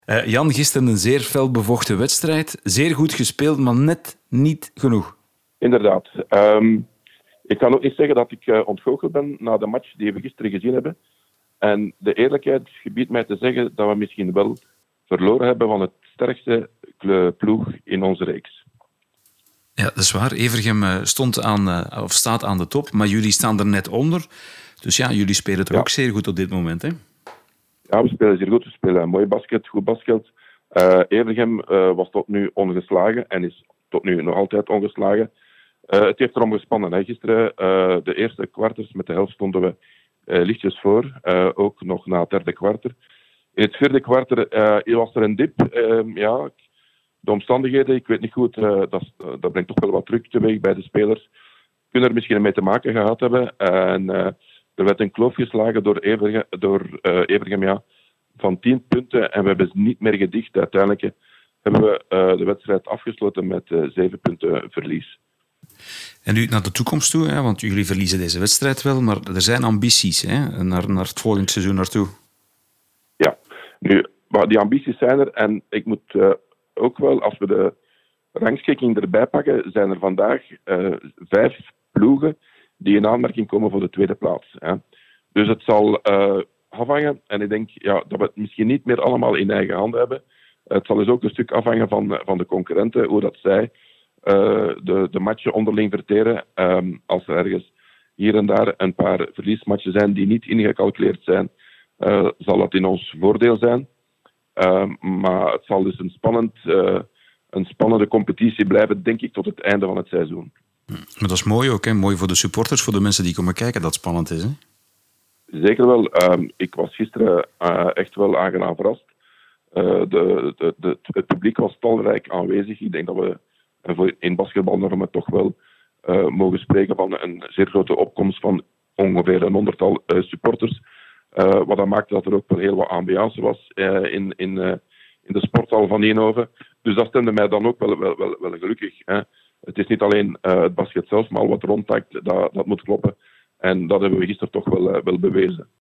Jan, gisteren een zeer fel bevochten wedstrijd. Zeer goed gespeeld, maar net niet genoeg. Inderdaad. Ik kan ook niet zeggen dat ik ontgoocheld ben na de match die we gisteren gezien hebben. En de eerlijkheid gebiedt mij te zeggen dat we misschien wel verloren hebben van het sterkste ploeg in onze reeks. Ja, dat is waar. Evergem staat aan de top, maar jullie staan er net onder. Dus ja, jullie spelen er ook zeer goed op dit moment, hè? Ja, we spelen zeer goed. We spelen mooi basket, goed basket. Evergem was tot nu ongeslagen en is tot nu nog altijd ongeslagen. Het heeft erom gespannen. Hè. Gisteren, de eerste kwarters met de helft stonden we lichtjes voor. Ook nog na het derde kwartier. In het vierde kwartier was er een dip. De omstandigheden, ik weet niet goed, dat brengt toch wel wat druk teweeg bij de spelers. Kunnen er misschien mee te maken gehad hebben. En er werd een kloof geslagen door Evergem van 10 punten. En we hebben ze niet meer gedicht. Uiteindelijk hebben we de wedstrijd afgesloten met 7 punten verlies. En nu naar de toekomst toe, hè? Want jullie verliezen deze wedstrijd wel, maar er zijn ambities, hè? Naar het volgende seizoen naartoe. Ja, nu, maar die ambities zijn er. En ik moet ook wel, als we de rangschikking erbij pakken, zijn er vandaag 5 ploegen die in aanmerking komen voor de tweede plaats. Hè. Dus het zal afhangen, en ik denk dat we het misschien niet meer allemaal in eigen handen hebben. Het zal dus ook een stuk afhangen van de concurrenten, hoe dat zij de matchen onderling verteren. Als er ergens hier en daar een paar verliesmatchen zijn die niet ingecalculeerd zijn, zal dat in ons voordeel zijn. Maar het zal dus een spannende competitie blijven, denk ik, tot het einde van het seizoen. Maar dat is mooi ook, hè? Mooi voor de supporters, voor de mensen die komen kijken, dat het spannend is, hè? Zeker wel. Ik was gisteren echt wel aangenaam verrast. Het publiek was talrijk aanwezig. Ik denk dat we in basketbalnormen toch wel mogen spreken van een zeer grote opkomst van ongeveer een 100-tal supporters. Wat dat maakte dat er ook wel heel wat ambiance was in de sporthal van Eindhoven. Dus dat stemde mij dan ook wel gelukkig. Hè. Het is niet alleen het basket zelf, maar al wat rondhangt, dat moet kloppen. En dat hebben we gisteren toch wel bewezen.